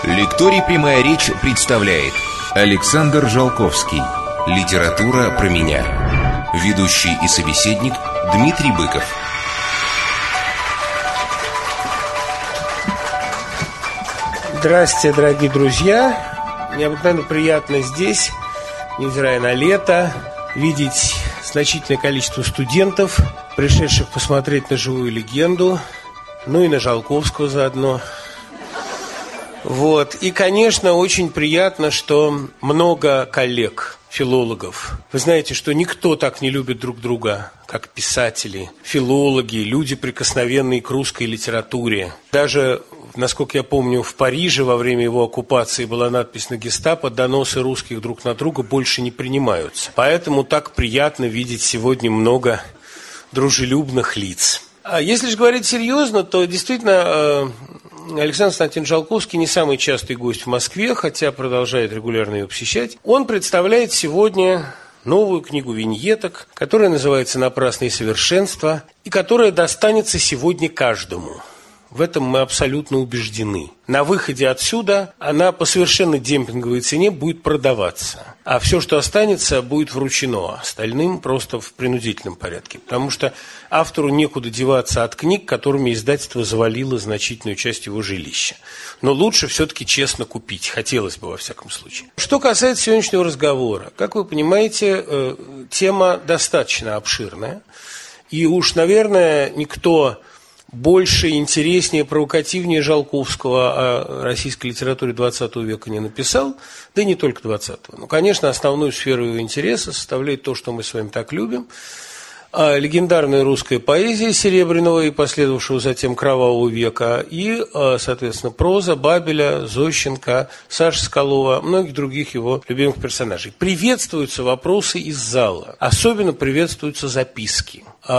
Лекторий «Прямая речь» представляет Александр Жалковский. Литература про меня. Ведущий и собеседник Дмитрий Быков. Здравствуйте, дорогие друзья. Необыкновенно приятно здесь, невзирая на лето, видеть значительное количество студентов, пришедших посмотреть на живую легенду, ну и на Жалковского заодно. Вот. И, конечно, очень приятно, что много коллег, филологов. Вы знаете, что никто так не любит друг друга, как писатели, филологи, люди, прикосновенные к русской литературе. Даже, насколько я помню, в Париже во время его оккупации была надпись на гестапо: «Доносы русских друг на друга больше не принимаются». Поэтому так приятно видеть сегодня много дружелюбных лиц. А если же говорить серьезно, то действительно Александр Константинович Жалковский не самый частый гость в Москве, хотя продолжает регулярно ее посещать. Он представляет сегодня новую книгу виньеток, которая называется «Напрасные совершенства», и которая достанется сегодня каждому. В этом мы абсолютно убеждены. На выходе отсюда она по совершенно демпинговой цене будет продаваться. А все, что останется, будет вручено остальным просто в принудительном порядке. Потому что автору некуда деваться от книг, которыми издательство завалило значительную часть его жилища. Но лучше все-таки честно купить. Хотелось бы, во всяком случае. Что касается сегодняшнего разговора. Как вы понимаете, тема достаточно обширная. И уж, наверное, никто больше, интереснее, провокативнее Жалковского о российской литературе XX века не написал, да и не только XX. Но, конечно, основную сферу его интереса составляет то, что мы с вами так любим. Легендарная русская поэзия Серебряного и последовавшего затем Кровавого века, и, соответственно, проза Бабеля, Зощенко, Саши Соколова, многих других его любимых персонажей. Приветствуются вопросы из зала, особенно приветствуются записки.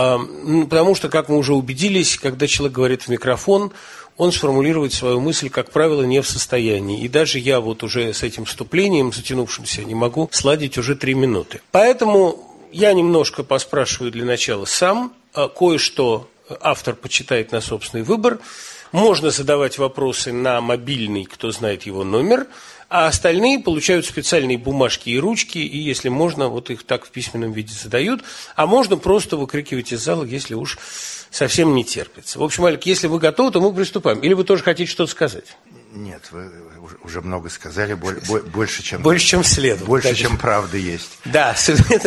Потому что, как мы уже убедились, когда человек говорит в микрофон, он сформулировать свою мысль, как правило, не в состоянии. И даже я вот уже с этим вступлением, затянувшимся, не могу сладить уже 3 минуты. Поэтому я немножко поспрашиваю для начала сам, кое-что автор почитает на собственный выбор. Можно задавать вопросы на мобильный, кто знает его номер, а остальные получают специальные бумажки и ручки, и, если можно, вот их так в письменном виде задают, а можно просто выкрикивать из зала, если уж совсем не терпится. В общем, Алик, если вы готовы, то мы приступаем. Или вы тоже хотите что-то сказать? Нет, вы уже много сказали, больше, чем следует. Больше, чем правда есть. Да,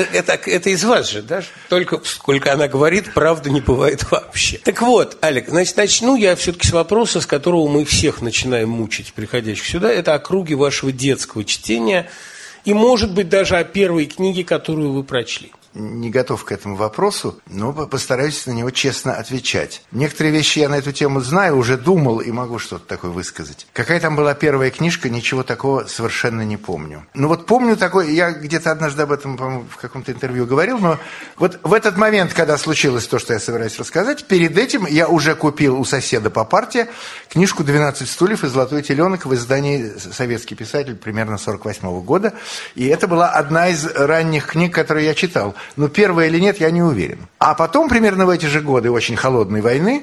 это из вас же, да? Только сколько она говорит, правды не бывает вообще. Так вот, Алик, значит, начну я все-таки с вопроса, с которого мы всех начинаем мучить, приходящих сюда. Это о круге вашего детского чтения и, может быть, даже о первой книге, которую вы прочли. Не готов к этому вопросу, но постараюсь на него честно отвечать. Некоторые вещи я на эту тему знаю, уже думал и могу что-то такое высказать. Какая там была первая книжка, ничего такого совершенно не помню. Ну вот помню такое, я где-то однажды об этом, по-моему, в каком-то интервью говорил, но вот в этот момент, когда случилось то, что я собираюсь рассказать, перед этим я уже купил у соседа по парте книжку «12 стульев» и «Золотой теленок» в издании «Советский писатель» примерно 1948 года. И это была одна из ранних книг, которые я читал. Но первая или нет, я не уверен. А потом, примерно в эти же годы очень холодной войны,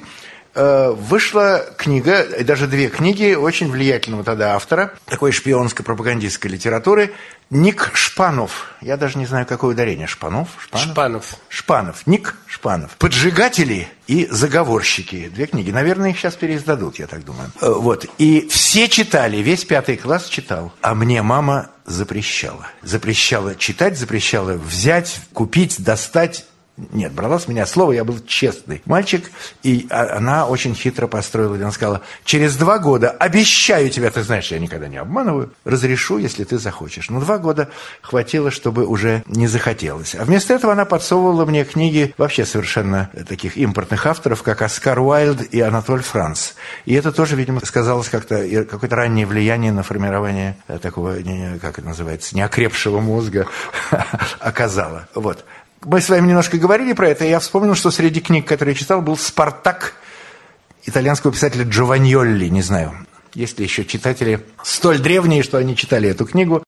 вышла книга, даже 2 книги очень влиятельного тогда автора, такой шпионско-пропагандистской литературы, Ник Шпанов. Я даже не знаю, какое ударение. Шпанов. Ник Шпанов. «Поджигатели» и «Заговорщики». 2 книги. Наверное, их сейчас переиздадут, я так думаю. Вот. И все читали, весь 5 класс читал. А мне мама запрещала. Запрещала читать, запрещала взять, купить, достать. Нет, брала с меня слово, я был честный мальчик, и она очень хитро построила. Она сказала: через 2 года, обещаю тебе, ты знаешь, я никогда не обманываю, разрешу, если ты захочешь. Но 2 года хватило, чтобы уже не захотелось. А вместо этого она подсовывала мне книги вообще совершенно таких импортных авторов, как Оскар Уайльд и Анатоль Франц. И это тоже, видимо, сказалось как-то, какое-то раннее влияние на формирование такого, как это называется, неокрепшего мозга оказало. Вот. Мы с вами немножко говорили про это, и я вспомнил, что среди книг, которые я читал, был «Спартак» итальянского писателя Джованьолли. Не знаю, есть ли еще читатели столь древние, что они читали эту книгу.